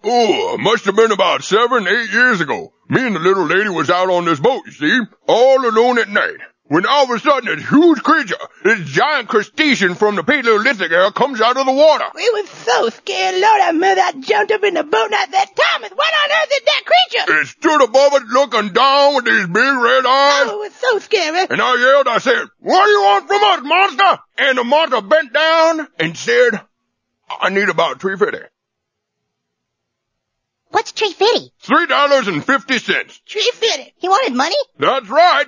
Oh, must have been about 7, 8 years ago. Me and the little lady was out on this boat, you see, all alone at night. When all of a sudden this huge creature, this giant crustacean from the Paleolithic era comes out of the water. We was so scared, Lord, I mother, I jumped up in the boat at that time. What on earth is that creature? It stood above us looking down with these big red eyes. Oh, it was so scary. And I yelled, I said, "What do you want from us, monster?" And the monster bent down and said, "I need about $3.50. What's $3.50? $3.50. $3.50. He wanted money? That's right.